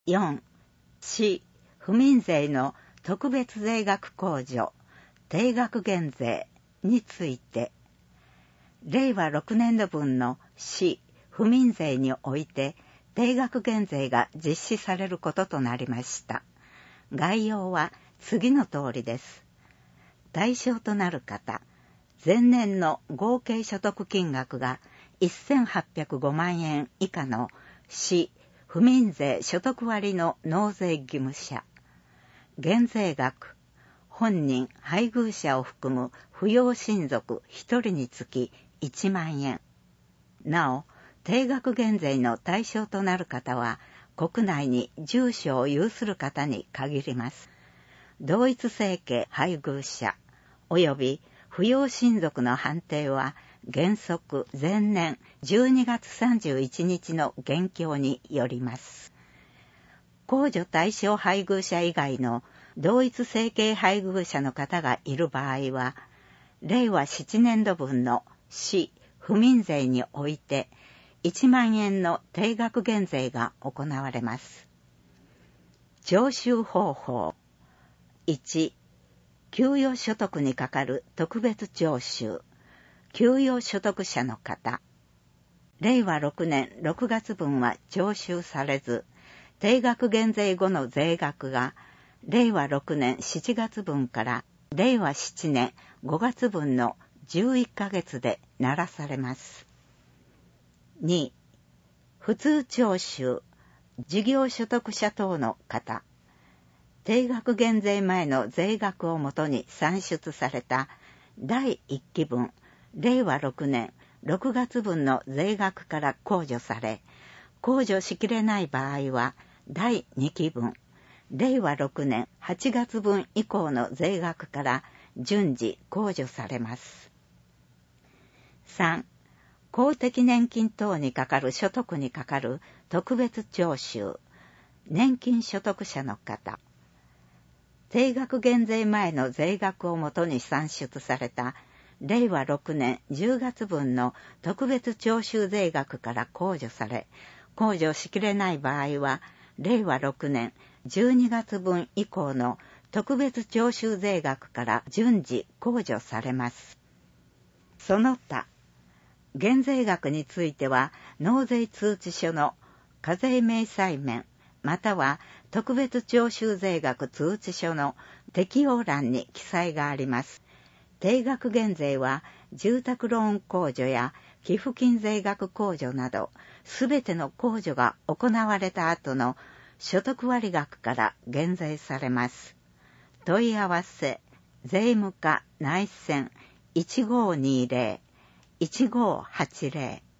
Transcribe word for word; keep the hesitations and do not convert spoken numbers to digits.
よん. 市府民税の特別税額控除、定額減税について、れいわろくねんど分の市府民税において定額減税が実施されることとなりました。概要は次の通りです。対象となる方、前年の合計所得金額がせんはっぴゃくごまんえん以下の市府民税所得割の納税義務者、減税額、本人配偶者を含む扶養親族ひとりにつきいちまんえん。なお、定額減税の対象となる方は国内に住所を有する方に限ります。同一生計配偶者及び扶養親族の判定は原則前年じゅうにがつさんじゅういちにちの現況によります。控除対象配偶者以外の同一生計配偶者の方がいる場合は、れいわななねんど分の市府民税においていちまんえんの定額減税が行われます。徴収方法。いち. 給与所得にかかる特別徴収。給与所得者の方。れいわろくねんろくがつ分は徴収されず、定額減税後の税額がれいわろくねんしちがつ分かられいわななねんごがつ分のじゅういっかげつでならされます。に. 普通徴収、事業所得者等の方。定額減税前の税額をもとに算出されただいいっき分、れいわろくねんろくがつ分の税額から控除され、控除しきれない場合はだいにき分、れいわろくねんはちがつ分以降の税額から順次控除されます。さん. 公的年金等にかかる所得にかかる特別徴収、年金所得者の方。定額減税前の税額をもとに算出されたれいわろくねんじゅうがつ分の特別徴収税額から控除され、控除しきれない場合はれいわろくねんじゅうにがつ分以降の特別徴収税額から順次控除されます。その他、減税額については納税通知書の課税明細面または特別徴収税額通知書の適用欄に記載があります。定額減税は住宅ローン控除や寄付金税額控除などすべての控除が行われた後の所得割額から減税されます。問い合わせ税務課内線いちごーにーぜろ いちごーはちぜろ